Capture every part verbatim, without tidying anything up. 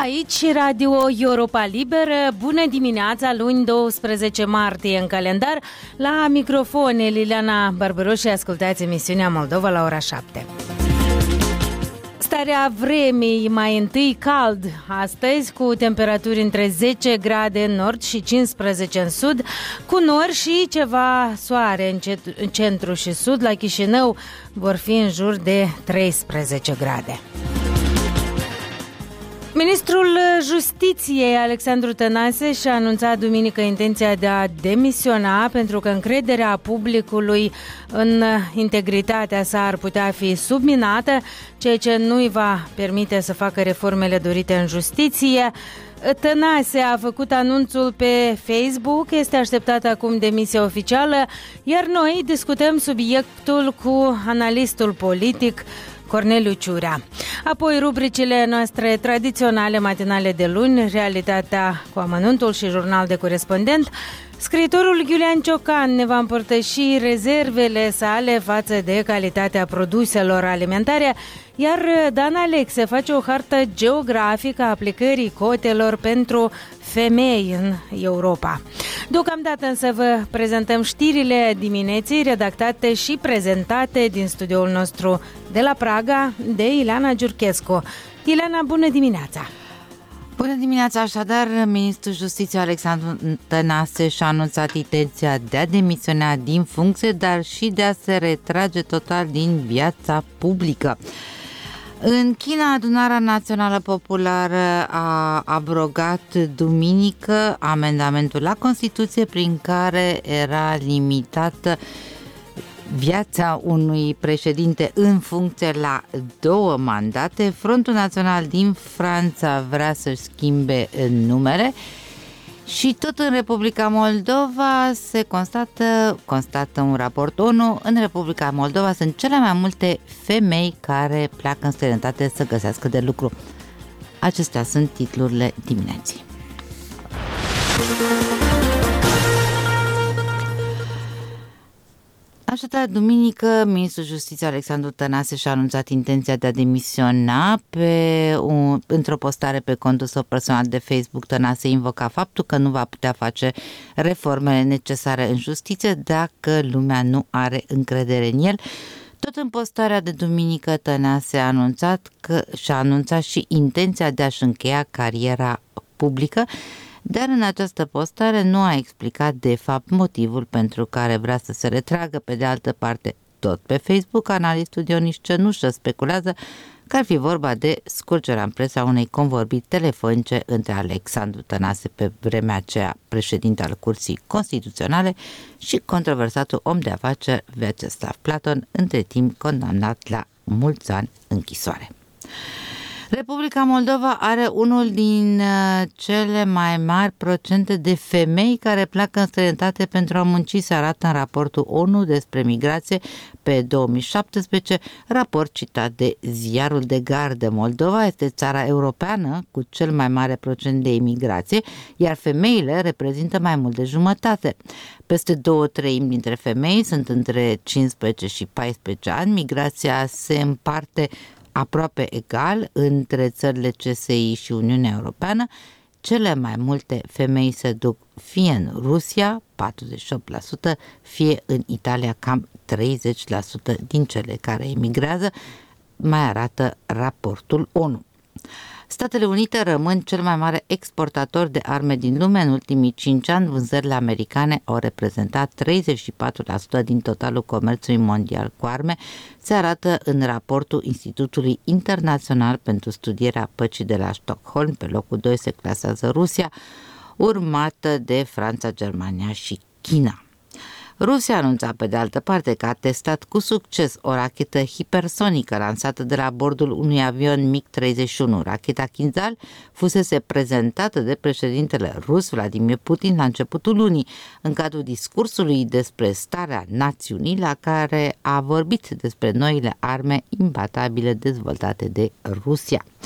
Aici Radio Europa Liberă, bună dimineața, luni douăsprezece martie în calendar. La microfon Liliana Barbaroș și ascultați emisiunea Moldova la ora șapte. Starea vremii, mai întâi cald astăzi, cu temperaturi între zece grade în nord și cincisprezece în sud, cu nori și ceva soare în, cet- în centru și sud. La Chișinău vor fi în jur de treisprezece grade. Ministrul Justiției, Alexandru Tănase, și-a anunțat duminică intenția de a demisiona pentru că încrederea publicului în integritatea sa ar putea fi subminată, ceea ce nu îi va permite să facă reformele dorite în justiție. Tănase a făcut anunțul pe Facebook, este așteptată acum demisia oficială, iar noi discutăm subiectul cu analistul politic Corneliu Ciurea. Apoi rubricile noastre tradiționale matinale de luni, Realitatea cu amănuntul și Jurnal de corespondent. Scriitorul Iulian Ciocan ne va împărtăși rezervele sale față de calitatea produselor alimentare, iar Dan Alexe face o hartă geografică a aplicării cotelor pentru femei în Europa. Deocamdată însă vă prezentăm știrile dimineții, redactate și prezentate din studioul nostru de la Praga de Ileana Giurchescu. Ileana, bună dimineața! Bună dimineața! Așadar, Ministrul Justiției Alexandru Tănase și-a anunțat intenția de a demisiona din funcție, dar și de a se retrage total din viața publică. În China, Adunarea Națională Populară a abrogat duminică amendamentul la Constituție prin care era limitată viața unui președinte în funcție la două mandate. Frontul Național din Franța vrea să-și schimbe numele și tot în Republica Moldova se constată, constată un raport ONU, în Republica Moldova sunt cele mai multe femei care pleacă în străinătate să găsească de lucru. Acestea sunt titlurile dimineții. Așadar, duminică, Ministrul Justiției Alexandru Tănase și-a anunțat intenția de a demisiona. Pe un, într-o postare pe contul său personal de Facebook, Tănase invoca faptul că nu va putea face reformele necesare în justiție dacă lumea nu are încredere în el. Tot în postarea de duminică, Tănase a anunțat că și-a anunțat și intenția de a-și încheia cariera publică, dar în această postare nu a explicat de fapt motivul pentru care vrea să se retragă. Pe de altă parte, tot pe Facebook, analistul Dionis Cănușă speculează că ar fi vorba de scurgerea în presă a unei convorbiri telefonice între Alexandru Tănase, pe vremea aceea președinte al Curții Constituționale, și controversatul om de afaceri Vyacheslav Platon, între timp condamnat la mulți ani închisoare. Republica Moldova are unul din cele mai mari procente de femei care pleacă în străinătate pentru a munci, se arată în raportul ONU despre migrație pe două mii șaptesprezece, raport citat de Ziarul de Gardă. Moldova este țara europeană cu cel mai mare procent de imigrație, iar femeile reprezintă mai mult de jumătate. Peste două treimi dintre femei sunt între cincisprezece și paisprezece ani. Migrația se împarte aproape egal între țările C S I și Uniunea Europeană. Cele mai multe femei se duc fie în Rusia, patruzeci și opt la sută, fie în Italia, cam treizeci la sută din cele care emigrează, mai arată raportul ONU. Statele Unite rămân cel mai mare exportator de arme din lume. În ultimii cinci ani, vânzările americane au reprezentat treizeci și patru la sută din totalul comerțului mondial cu arme, se arată în raportul Institutului Internațional pentru Studierea Păcii de la Stockholm. Pe locul doi se clasează Rusia, urmată de Franța, Germania și China. Rusia anunța pe de altă parte că a testat cu succes o rachetă hipersonică lansată de la bordul unui avion MiG treizeci și unu. Racheta Kinzhal fusese prezentată de președintele rus Vladimir Putin la începutul lunii, în cadrul discursului despre starea națiunii, la care a vorbit despre noile arme imbatabile dezvoltate de Rusia.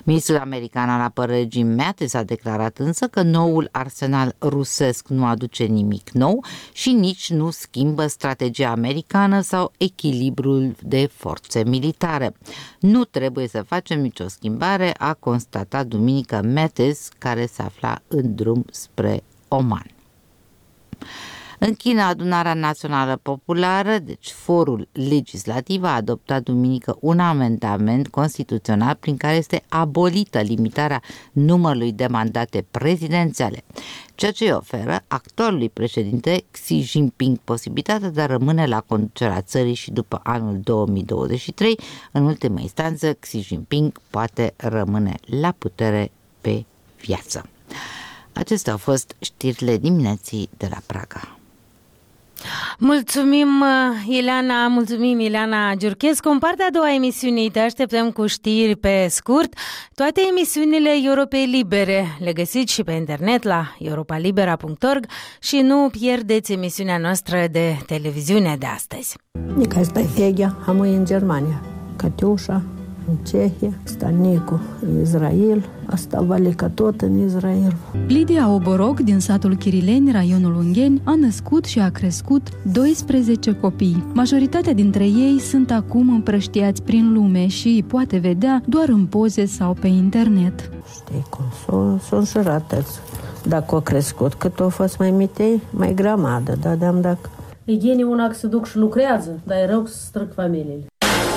Ministrul american al apărării Mattis a declarat însă că noul arsenal rusesc nu aduce nimic nou și nici nu schimbă strategia americană sau echilibrul de forțe militare. Nu trebuie să facem nicio schimbare, a constatat duminică Mattis, care se afla în drum spre Oman. În China, Adunarea Națională Populară, deci forul legislativ, a adoptat duminică un amendament constituțional prin care este abolită limitarea numărului de mandate prezidențiale, ceea ce îi oferă actualului președinte Xi Jinping posibilitatea de a rămâne la conducerea țării și după anul două mii douăzeci și trei. În ultimă instanță, Xi Jinping poate rămâne la putere pe viață. Acestea au fost știrile dimineții de la Praga. Mulțumim, Ileana, mulțumim, Ileana Giurchescu. În partea a doua a emisiunii te așteptăm cu știri pe scurt. Toate emisiunile Europei Libere le găsiți și pe internet la europa libera punct org și nu pierdeți emisiunea noastră de televiziune de astăzi. Nica stai Fegea, amui în Germania, Catiușa în Cehia, asta Nicu în Israel, asta Valica tot în Israel. Lidia Oboroc din satul Chirileni, raionul Ungheni, a născut și a crescut doisprezece copii. Majoritatea dintre ei sunt acum împrăștiați prin lume și îi poate vedea doar în poze sau pe internet. Știi cum, s-o, s-o înșurătăți. Dacă o crescut, cât o fost mai mitei, mai grămadă, dar de-am dacă... Igienii una că se duc și lucrează, dar e rău că se strâng familiile.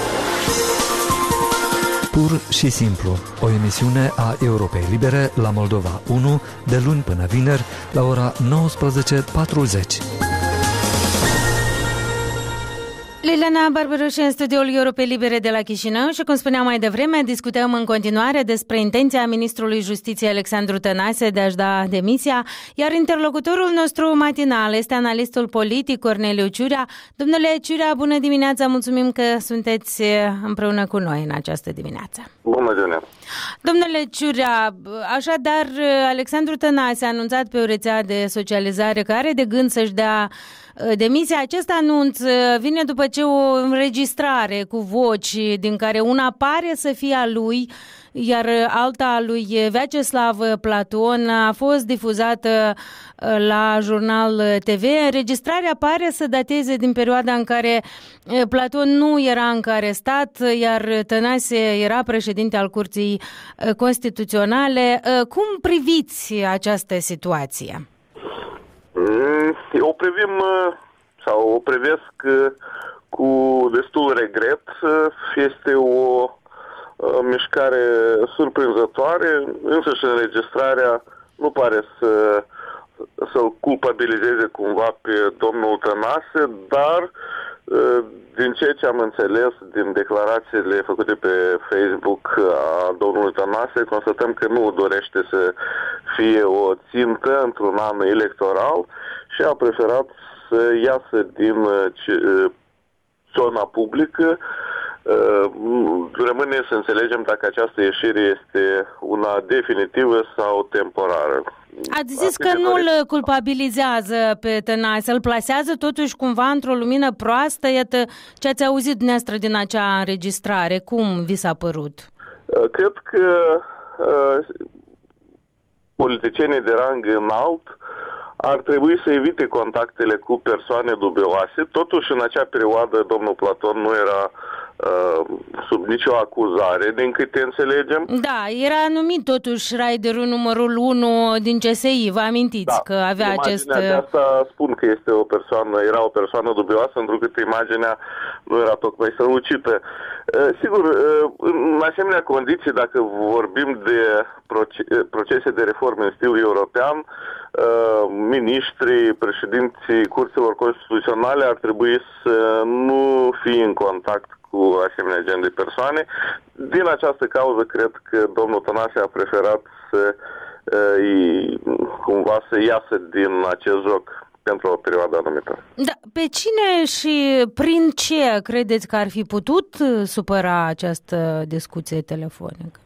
Pur și simplu, o emisiune a Europei Libere la Moldova unu, de luni până vineri, la ora nouăsprezece patruzeci. Liliana Barberuș în studioul Europei Libere de la Chișinău și, cum spuneam mai devreme, discutăm în continuare despre intenția ministrului Justiției Alexandru Tănase de a-și da demisia, iar interlocutorul nostru matinal este analistul politic Corneliu Ciurea. Domnule Ciurea, bună dimineața, mulțumim că sunteți împreună cu noi în această dimineață. Bună dimineața! Domnule Ciurea, așadar, Alexandru Tănase a anunțat pe o rețea de socializare că are de gând să-și dea demisia. Acest anunț vine după ce o înregistrare cu voci, din care una pare să fie a lui, iar alta a lui Vyacheslav Platon, a fost difuzată la Jurnal T V. Înregistrarea pare să dateze din perioada în care Platon nu era încă arestat, iar Tănase era președinte al Curții Constituționale. Cum priviți această situație? O privim sau o privesc cu destul regret. Este o mișcare surprinzătoare, însă și înregistrarea nu pare să, să-l culpabilizeze cumva pe domnul Tănase, dar din ceea ce am înțeles din declarațiile făcute pe Facebook a domnului Tănase, constatăm că nu dorește să fie o țintă într-un an electoral și a preferat să iasă din zona publică. Rămâne să înțelegem dacă această ieșire este una definitivă sau temporară. Ați zis că nu îl culpabilizează pe Tănase, îl plasează totuși cumva într-o lumină proastă. Iată ce ați auzit dumneavoastră din acea înregistrare. Cum vi s-a părut? Cred că uh, politicienii de rang înalt ar trebui să evite contactele cu persoane dubioase. Totuși, în acea perioadă, domnul Platon nu era uh, sub nicio acuzare, din câte înțelegem. Da, era numit totuși raiderul numărul unu din C S I, vă amintiți, da, că avea acest... De asta spun că este o persoană, era o persoană dubioasă, întrucât imaginea nu era tocmai strălucită. Uh, sigur, uh, în asemenea condiții, dacă vorbim de procese de reforme în stil european, uh, miniștrii, președinții curților constituționale ar trebui să nu fie în contact cu asemenea gen de persoane. Din această cauză, cred că domnul Tănase a preferat să uh, cumva să iasă din acest joc pentru o perioadă anumită. Da, pe cine și prin ce credeți că ar fi putut supăra această discuție telefonică?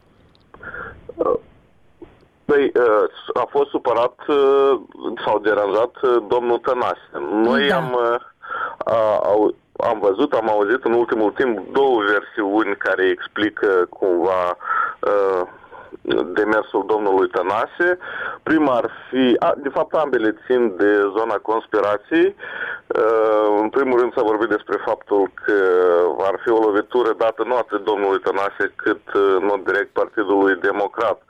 Păi, a fost supărat sau deranjat domnul Tănase. Noi da. am, a, am văzut, am auzit în ultimul timp două versiuni care explică cumva demersul domnului Tănase. Prima ar fi, a, de fapt ambele țin de zona conspirației. În primul rând s-a vorbit despre faptul că ar fi o lovitură dată nu atât domnului Tănase cât în mod direct Partidului Democrat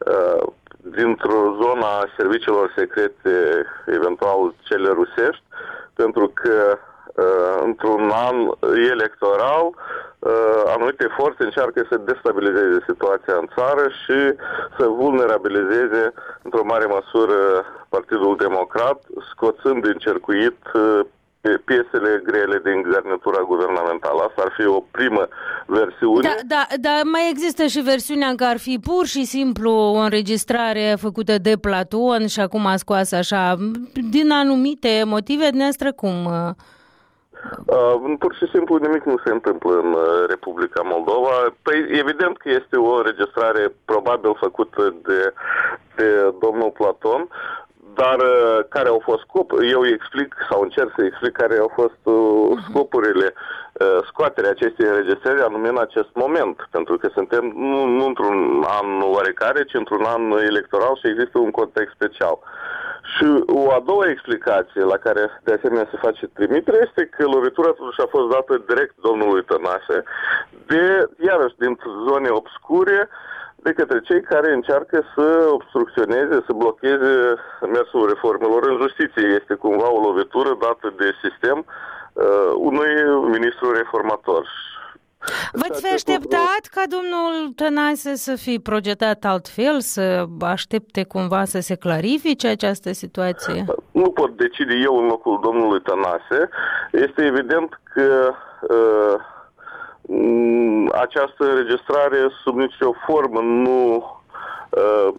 dintr-o zona serviciilor secrete, eventual cele rusești, pentru că într-un an electoral anumite forțe încearcă să destabilizeze situația în țară și să vulnerabilizeze într-o mare măsură Partidul Democrat, scoțând din circuit piesele grele din garnitura guvernamentală. Asta ar fi o primă versiune. Da, da, dar mai există și versiunea în care ar fi pur și simplu o înregistrare făcută de Platon și acum a scoasă așa, din anumite motive. Dumneavoastră cum? Uh, pur și simplu nimic nu se întâmplă în Republica Moldova. Păi evident că este o înregistrare probabil făcută de, de domnul Platon, dar uh, care au fost scop, eu îi explic sau încerc să explic care au fost uh, scopurile uh, scoaterea acestei înregistrări anume în acest moment, pentru că suntem nu, nu într-un an oarecare, ci într-un an electoral și există un context special. Și o a doua explicație la care de asemenea se face trimitere este că lovitura totuși a fost dată direct domnului Tănase de, iarăși, din zone obscure, de către cei care încearcă să obstrucționeze, să blocheze mersul reformelor în justiție. Este cumva o lovitură dată de sistem uh, unui ministru reformator. V-ați fi așteptat ca domnul Tănase să fi procedat altfel, să aștepte cumva să se clarifice această situație? Nu pot decide eu în locul domnului Tănase. Este evident că uh, această înregistrare sub nicio formă nu uh,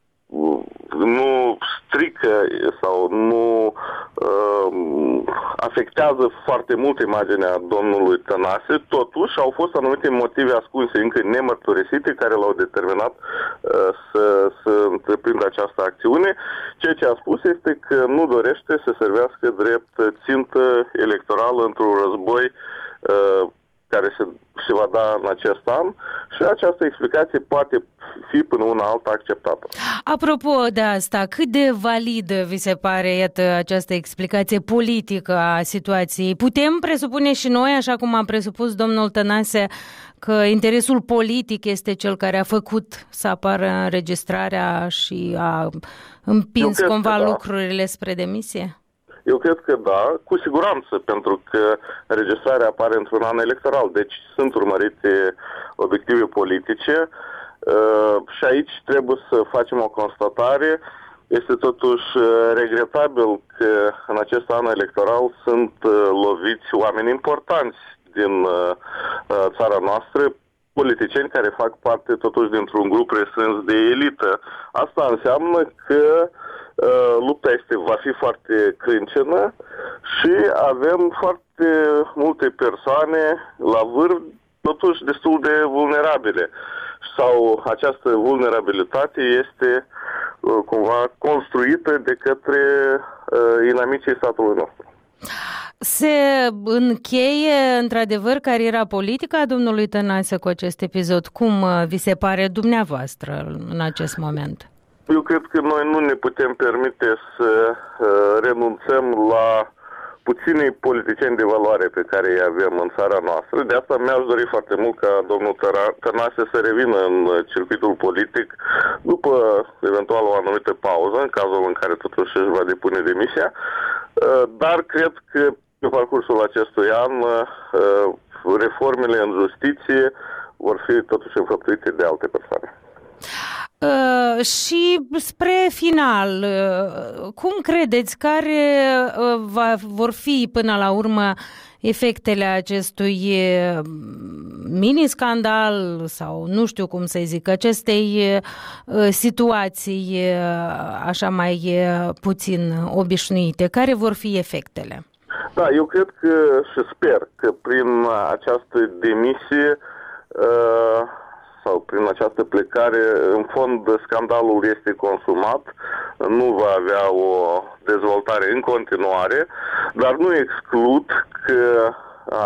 nu strică sau nu uh, afectează foarte mult imaginea domnului Tănase. Totuși au fost anumite motive ascunse, încă nemărturisite, care l-au determinat uh, să, să întreprindă această acțiune. Ceea ce a spus este că nu dorește să servească drept țintă electorală într-un război uh, care se, se va da în acest an și această explicație poate fi până una alta acceptată. Apropo de asta, cât de validă vi se pare, iată, această explicație politică a situației? Putem presupune și noi, așa cum a presupus domnul Tănase, că interesul politic este cel care a făcut să apară înregistrarea și a împins cumva da. lucrurile spre demisie? Eu cred că da, cu siguranță, pentru că înregistrarea apare într-un an electoral, deci sunt urmărite obiective politice uh, și aici trebuie să facem o constatare. Este totuși regretabil că în acest an electoral sunt uh, loviți oameni importanți din uh, țara noastră, politicieni care fac parte totuși dintr-un grup restrâns de elită. Asta înseamnă că Uh, lupta este, va fi foarte crâncenă și avem foarte multe persoane la vârf, totuși destul de vulnerabile. Sau această vulnerabilitate este uh, cumva construită de către uh, inamicii statului nostru. Se încheie într-adevăr cariera politică a domnului Tănase cu acest episod. Cum uh, vi se pare dumneavoastră în acest moment? Eu cred că noi nu ne putem permite să uh, renunțăm la puținii politicieni de valoare pe care îi avem în țara noastră. De asta mi-aș dori foarte mult ca domnul Tănase să revină în circuitul politic după eventual o anumită pauză, în cazul în care totuși își va depune demisia. Uh, dar cred că pe parcursul acestui an uh, reformele în justiție vor fi totuși înfăptuite de alte persoane. Uh, și spre final, uh, cum credeți care uh, va, vor fi până la urmă efectele acestui uh, mini-scandal sau nu știu cum să zic, acestei uh, situații uh, așa mai uh, puțin obișnuite? Care vor fi efectele? Da, eu cred că și sper că prin această demisie uh, sau prin această plecare, în fond, scandalul este consumat, nu va avea o dezvoltare în continuare, dar nu exclud că a,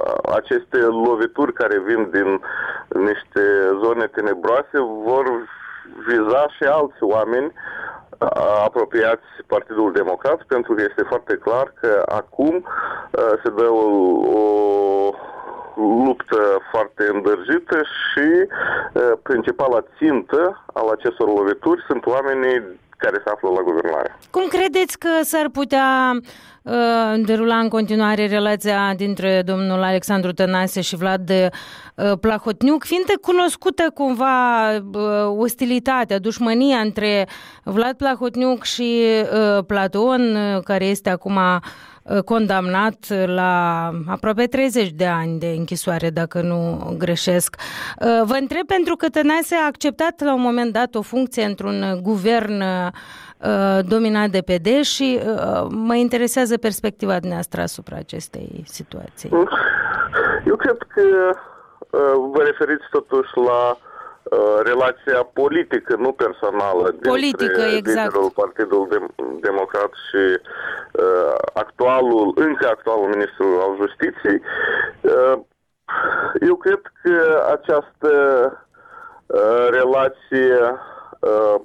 aceste lovituri care vin din niște zone tenebroase vor viza și alți oameni apropiați Partidul Democrat, pentru că este foarte clar că acum se dă o, o luptă foarte îndrăjită și principala țintă al acestor lovituri sunt oamenii care se află la guvernare. Cum credeți că s-ar putea uh, derula în continuare relația dintre domnul Alexandru Tănase și Vlad uh, Plahotniuc, fiind cunoscută cumva uh, ostilitatea, dușmânia între Vlad Plahotniuc și uh, Platon, uh, care este acum uh, condamnat la aproape treizeci de ani de închisoare, dacă nu greșesc. Uh, vă întreb pentru că Tănase a acceptat la un moment dat o funcție într-un guvern uh, dominat de P D și uh, mă interesează perspectiva dumneavoastră asupra acestei situații. Eu cred că uh, vă referiți totuși la uh, relația politică, nu personală, politică, dintre exact. liderul Partidul Dem- Democrat și uh, actualul, încă actualul ministru al Justiției. Uh, eu cred că această uh, relație uh,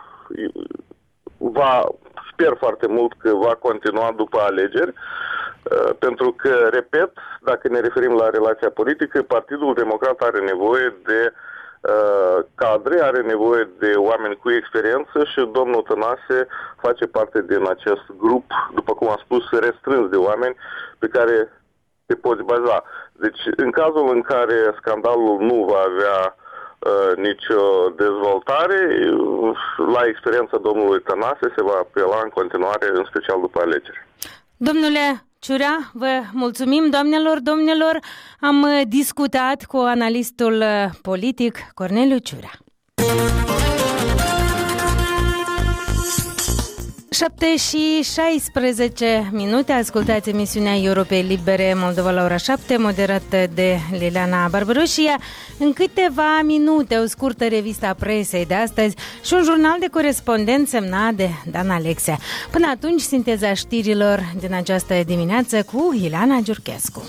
va, sper foarte mult că va continua după alegeri, pentru că, repet, dacă ne referim la relația politică, Partidul Democrat are nevoie de uh, cadre, are nevoie de oameni cu experiență și domnul Tănase face parte din acest grup, după cum am spus, restrâns de oameni pe care te poți baza. Deci, în cazul în care scandalul nu va avea Uh, nicio dezvoltare, uh, la experiența domnului Tănase se va apela în continuare, în special după alegeri. Domnule Ciurea, vă mulțumim, doamnelor, domnilor. Am discutat cu analistul politic Corneliu Ciurea. șapte și șaisprezece minute, ascultați emisiunea Europei Libere Moldova la ora șapte, moderată de Liliana Barbaroșia. În câteva minute, o scurtă revistă a presei de astăzi și un jurnal de corespondent semnat de Dan Alexia. Până atunci, sinteza știrilor din această dimineață cu Ileana Giurchescu.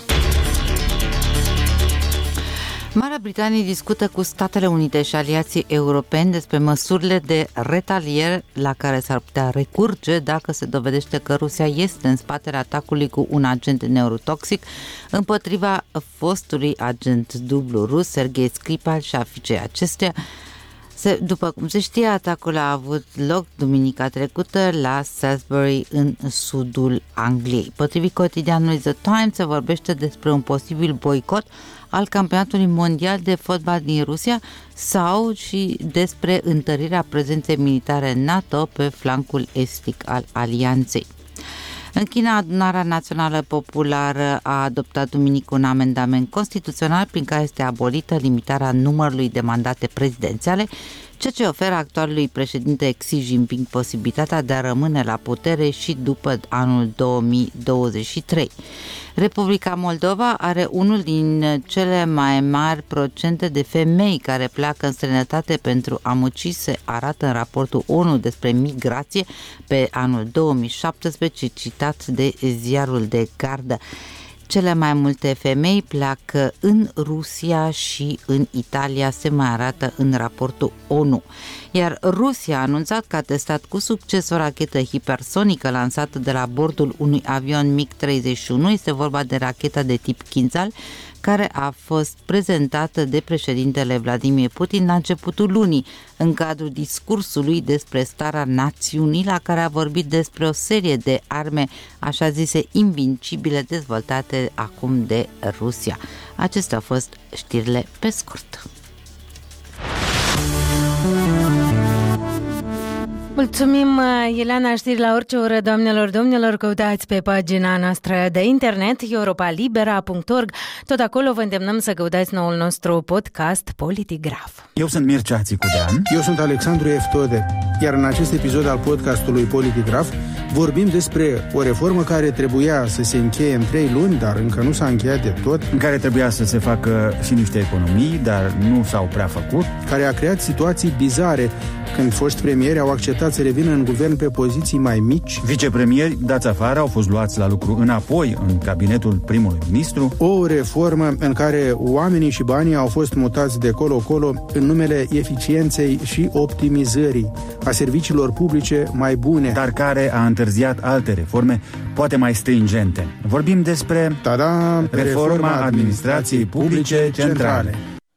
Marea Britanie discută cu Statele Unite și aliații europeni despre măsurile de retaliere la care s-ar putea recurge dacă se dovedește că Rusia este în spatele atacului cu un agent neurotoxic împotriva fostului agent dublu rus Sergei Skripal și aficei acestuia. Se, după cum se știe, atacul a avut loc duminica trecută la Salisbury, în sudul Angliei. Potrivit cotidianului The Times, se vorbește despre un posibil boicot al campionatului mondial de fotbal din Rusia sau și despre întărirea prezenței militare NATO pe flancul estic al alianței. În China, Adunarea Națională Populară a adoptat duminică un amendament constituțional prin care este abolită limitarea numărului de mandate prezidențiale, ceea ce oferă actualului președinte Xi Jinping posibilitatea de a rămâne la putere și după anul două mii douăzeci și trei. Republica Moldova are unul din cele mai mari procente de femei care pleacă în străinătate pentru a munci, se arată în raportul ONU despre migrație pe anul două mii șaptesprezece, citat de ziarul de gardă. Cele mai multe femei pleacă în Rusia și în Italia, se mai arată în raportul ONU. Iar Rusia a anunțat că a testat cu succes o rachetă hipersonică lansată de la bordul unui avion MiG treizeci și unu. Este vorba de racheta de tip Kinzhal, care a fost prezentată de președintele Vladimir Putin la începutul lunii, în cadrul discursului despre starea națiunii, la care a vorbit despre o serie de arme, așa zise, invincibile, dezvoltate acum de Rusia. Acestea au fost știrile pe scurt. Mulțumim, Ileana, știri la orice oră, doamnelor, domnilor, căutați pe pagina noastră de internet europa libera punct org. Tot acolo vă îndemnăm să căutați noul nostru podcast Politigraf. Eu sunt Mircea Țicudean. Eu sunt Alexandru Eftode. Iar în acest episod al podcastului Politigraf Vorbim despre o reformă care trebuia să se încheie în trei luni, dar încă nu s-a încheiat de tot. În care trebuia să se facă și niște economii, dar nu s-au prea făcut. Care a creat situații bizare când foști premieri au acceptat să revină în guvern pe poziții mai mici. Vicepremieri dați afară au fost luați la lucru înapoi în cabinetul primului ministru. O reformă în care oamenii și banii au fost mutați de colo-colo în numele eficienței și optimizării a serviciilor publice mai bune. Dar care a întârziat alte reforme, poate mai stringente. Vorbim despre Tada, reforma, reforma administrației publice centrale.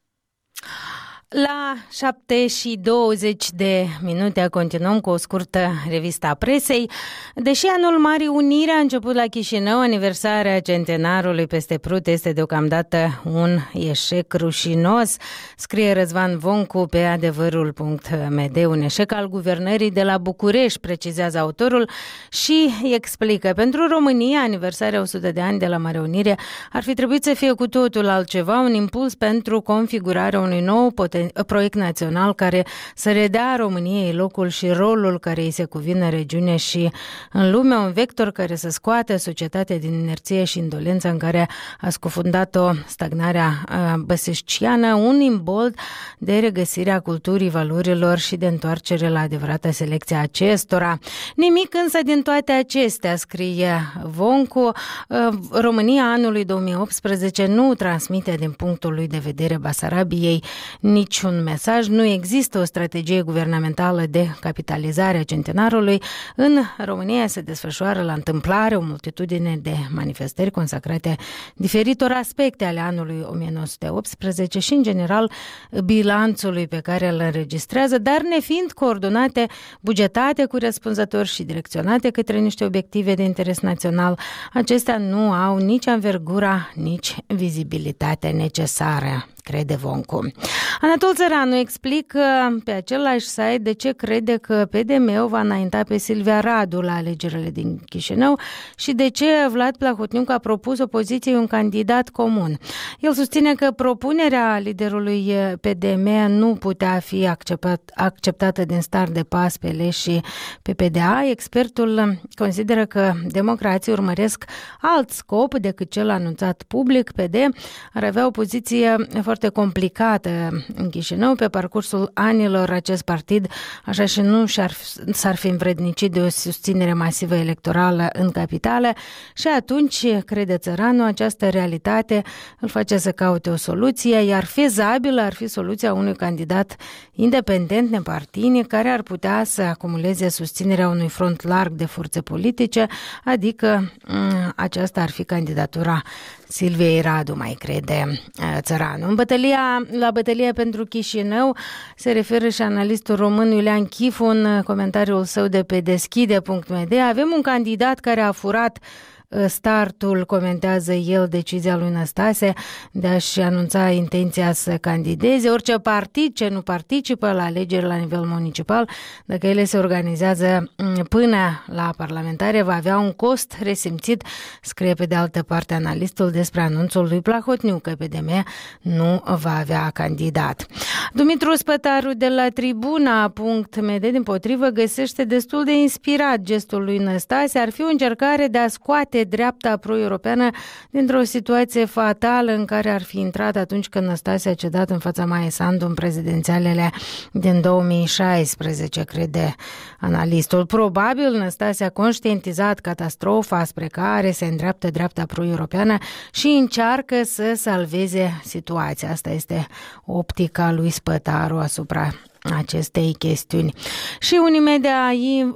La șapte și douăzeci de minute continuăm cu o scurtă revistă a presei. Deși anul Marii Unire a început la Chișinău, aniversarea centenarului peste Prut este deocamdată un eșec rușinos, scrie Răzvan Voncu pe adevărul punct m d. Un eșec al guvernării de la București, precizează autorul și explică. Pentru România, aniversarea o sută de ani de la Marea Unire ar fi trebuit să fie cu totul altceva, un impuls pentru configurarea unui nou poten- proiect național care să redea României locul și rolul care îi se cuvine regiune și în lume, un vector care să scoată societatea din inerție și indolența în care a scufundat-o stagnarea băsesciană, un imbold de regăsirea culturii, valorilor și de întoarcere la adevărata selecție a acestora. Nimic însă din toate acestea, scrie Voncu. România anului două mii optsprezece nu transmite din punctul lui de vedere Basarabiei niciun mesaj, nu există o strategie guvernamentală de capitalizare a centenarului. În România se desfășoară la întâmplare o multitudine de manifestări consacrate diferitor aspecte ale anului o mie nouă sute optsprezece și, în general, bilanțului pe care îl înregistrează, dar nefiind coordonate, bugetate corespunzător și direcționate către niște obiective de interes național, acestea nu au nici anvergura, nici vizibilitatea necesară, crede Voncu. Anatol Țăranu explică pe același site de ce crede că P D M va înainta pe Silvia Radu la alegerile din Chișinău și de ce Vlad Plahotniuc a propus opoziției un candidat comun. El susține că propunerea liderului P D M nu putea fi acceptat, acceptată din start de P A S, P L și P P D A. Expertul consideră că democrații urmăresc alt scop decât cel anunțat public. P D ar avea o poziție foarte complicată în Chișinău. Pe parcursul anilor, acest partid așa și nu și-ar, s-ar fi învrednicit de o susținere masivă electorală în capitală și atunci, crede Țăranu, această realitate îl face să caute o soluție, iar fezabilă ar fi soluția unui candidat independent, nepartinic, care ar putea să acumuleze susținerea unui front larg de forțe politice, adică aceasta ar fi candidatura Silviei Radu, mai crede Țăranu. În bătălia, la bătălia pentru Chișinău se referă și analistul român Iulian Chifu în comentariul său de pe deschide punct m d. Avem un candidat care a furat startul, comentează el, decizia lui Năstase de a-și anunța intenția să candideze. Orice partid ce nu participă la alegeri la nivel municipal, dacă ele se organizează până la parlamentare, va avea un cost resimțit, scrie pe de altă parte analistul despre anunțul lui Plahotniuc că P D M nu va avea candidat. Dumitru Spătaru de la tribuna punct m d dimpotrivă găsește destul de inspirat gestul lui Năstase. Ar fi o încercare de a scoate dreapta pro-europeană dintr-o situație fatală în care ar fi intrat atunci când Năstase a cedat în fața Maiei Sandu în prezidențialele din două mii șaisprezece, crede analistul. Probabil Năstase a conștientizat catastrofa spre care se îndreaptă dreapta pro-europeană și încearcă să salveze situația. Asta este optica lui Spătaru asupra acestei chestiuni. Și Unimedia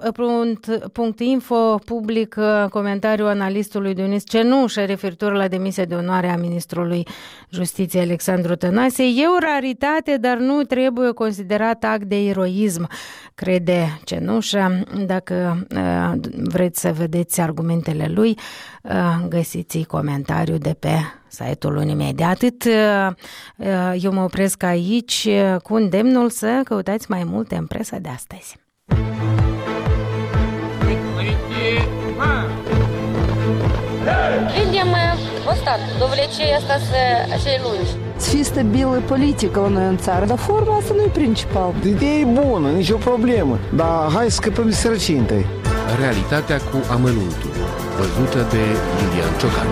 punct info public comentariul analistului Dionis Cenușă referitor la demisia de onoare a ministrului Justiției Alexandru Tănase. E o raritate, dar nu trebuie considerat act de eroism, crede Cenușă. Dacă uh, vreți să vedeți argumentele lui, uh, găsiți comentariul de pe site-ul Unimedia. Atât, eu mă opresc aici cu îndemnul să căutați mai multe în presa de astăzi. Видим остаток, довлече остаться așa lungi. Să fie stabilă politică la noi în țară, dar forma asta nu e principal. Ideea e bună, nicio problemă, dar hai să scăpăm de sărăcie întâi. Realitatea cu amănuntul, văzută de Iulian Ciocan.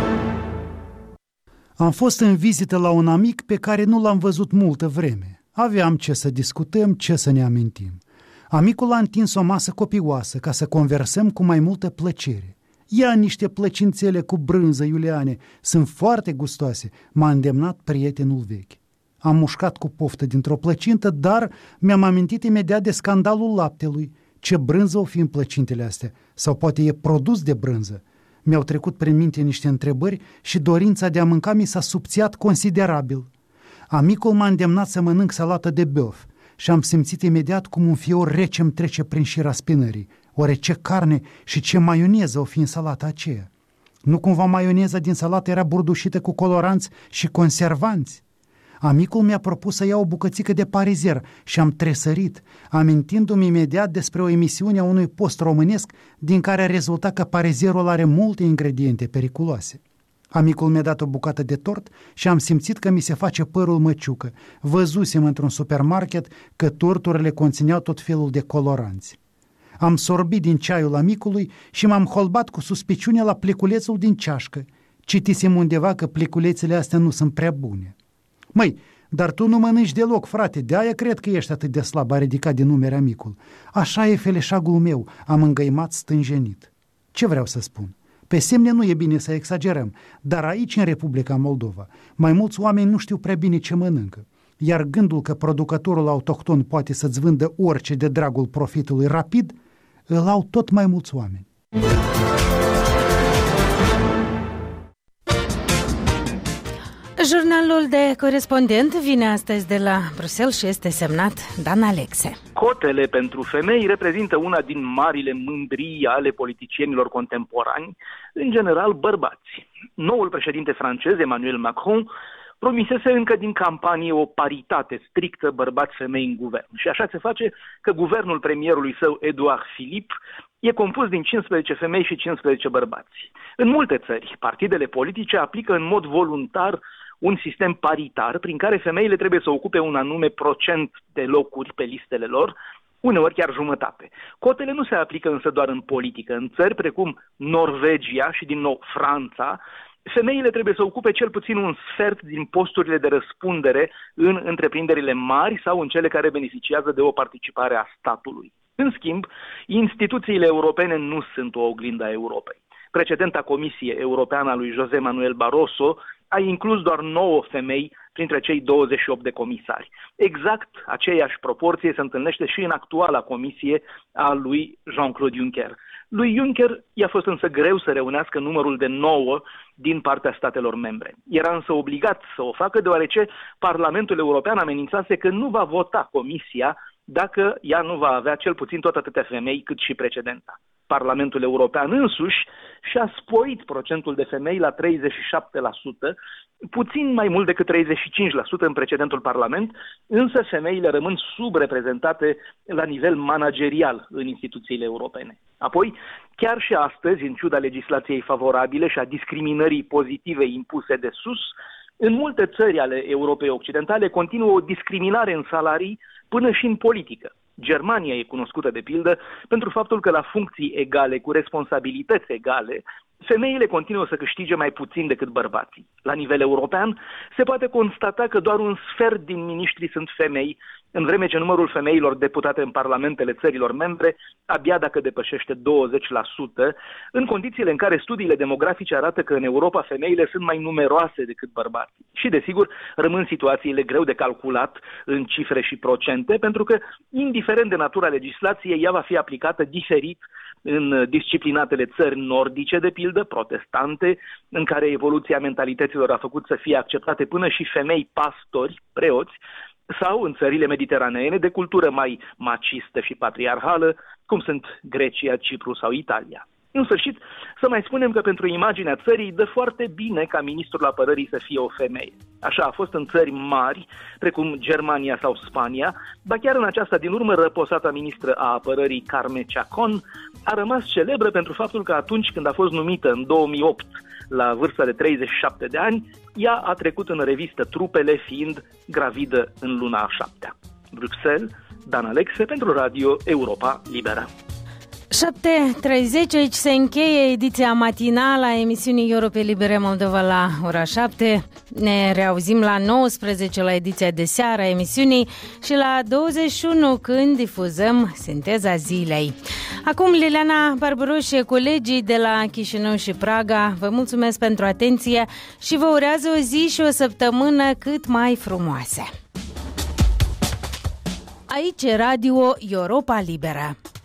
Am fost în vizită la un amic pe care nu l-am văzut multă vreme. Aveam ce să discutăm, ce să ne amintim. Amicul a întins o masă copioasă ca să conversăm cu mai multă plăcere. Ia niște plăcințele cu brânză, Iuliane, sunt foarte gustoase, m-a îndemnat prietenul vechi. Am mușcat cu poftă dintr-o plăcintă, dar mi-am amintit imediat de scandalul laptelui. Ce brânză o fi în plăcintele astea? Sau poate e produs de brânză? Mi-au trecut prin minte niște întrebări și dorința de a mânca mi s-a subțiat considerabil. Amicul m-a îndemnat să mănânc salată de băf și am simțit imediat cum un fior rece îmi trece prin șira spinării. Oare ce carne și ce maioneză o fi în salata aceea? Nu cumva maioneza din salată era burdușită cu coloranți și conservanți? Amicul mi-a propus să iau o bucățică de parizer și am tresărit, amintindu-mi imediat despre o emisiune a unui post românesc din care a rezultat că parizerul are multe ingrediente periculoase. Amicul mi-a dat o bucată de tort și am simțit că mi se face părul măciucă. Văzusem într-un supermarket că torturile conțineau tot felul de coloranți. Am sorbit din ceaiul amicului și m-am holbat cu suspiciune la pliculețul din ceașcă. Citisem undeva că pliculețele astea nu sunt prea bune. Măi, dar tu nu mănânci deloc, frate, de-aia cred că ești atât de slab, a ridicat din numere amicul. Așa e feleșagul meu, am îngăimat stânjenit. Ce vreau să spun? Pe semne nu e bine să exagerăm, dar aici, în Republica Moldova, mai mulți oameni nu știu prea bine ce mănâncă. Iar gândul că producătorul autohton poate să-ți vândă orice de dragul profitului rapid, îl au tot mai mulți oameni. Jurnalul de corespondent vine astăzi de la Bruxelles și este semnat Dan Alexe. Cotele pentru femei reprezintă una din marile mândrii ale politicienilor contemporani, în general bărbați. Noul președinte francez, Emmanuel Macron, promisese încă din campanie o paritate strictă bărbați-femei în guvern. Și așa se face că guvernul premierului său, Edouard Philippe, e compus din cincisprezece femei și cincisprezece bărbați. În multe țări, partidele politice aplică în mod voluntar un sistem paritar prin care femeile trebuie să ocupe un anume procent de locuri pe listele lor, uneori chiar jumătate. Cotele nu se aplică însă doar în politică. În țări precum Norvegia și din nou Franța, femeile trebuie să ocupe cel puțin un sfert din posturile de răspundere în întreprinderile mari sau în cele care beneficiază de o participare a statului. În schimb, instituțiile europene nu sunt o oglindă a Europei. Precedenta Comisie Europeană a lui José Manuel Barroso a inclus doar nouă femei printre cei douăzeci și opt de comisari. Exact aceeași proporție se întâlnește și în actuala comisie a lui Jean-Claude Juncker. Lui Juncker i-a fost însă greu să reunească numărul de nouă din partea statelor membre. Era însă obligat să o facă deoarece Parlamentul European amenințase că nu va vota comisia dacă ea nu va avea cel puțin tot atâtea femei cât și precedenta. Parlamentul European însuși și-a spoit procentul de femei la treizeci și șapte la sută, puțin mai mult decât treizeci și cinci la sută în precedentul Parlament, însă femeile rămân subreprezentate la nivel managerial în instituțiile europene. Apoi, chiar și astăzi, în ciuda legislației favorabile și a discriminării pozitive impuse de sus, în multe țări ale Europei Occidentale continuă o discriminare în salarii până și în politică. Germania e cunoscută, de pildă, pentru faptul că la funcții egale, cu responsabilități egale, femeile continuă să câștige mai puțin decât bărbații. La nivel european, se poate constata că doar un sfert din miniștri sunt femei, în vreme ce numărul femeilor deputate în parlamentele țărilor membre abia dacă depășește douăzeci la sută, în condițiile în care studiile demografice arată că în Europa femeile sunt mai numeroase decât bărbații. Și, desigur, rămân situațiile greu de calculat în cifre și procente, pentru că, indiferent de natura legislației, ea va fi aplicată diferit în disciplinatele țări nordice, de pildă, protestante, în care evoluția mentalităților a făcut să fie acceptate până și femei pastori, preoți, sau în țările mediteraneene de cultură mai macistă și patriarhală, cum sunt Grecia, Cipru sau Italia. În sfârșit, să mai spunem că pentru imaginea țării dă foarte bine ca ministrul apărării să fie o femeie. Așa a fost în țări mari, precum Germania sau Spania, ba chiar în aceasta din urmă răposata ministră a apărării Carme Chacón a rămas celebră pentru faptul că atunci când a fost numită în două mii opt la vârsta de treizeci și șapte de ani, ea a trecut în revistă trupele fiind gravidă în luna a șaptea. Bruxelles, Dan Alexe pentru Radio Europa Liberă. șapte treizeci, aici se încheie ediția matinală a emisiunii Europe Libere Moldova la ora șapte. Ne reauzim la nouăsprezece la ediția de seară a emisiunii și la douăzeci și unu când difuzăm Sinteza Zilei. Acum Liliana Barbaroș și colegii de la Chișinău și Praga vă mulțumesc pentru atenție și vă urează o zi și o săptămână cât mai frumoase. Aici e Radio Europa Liberă.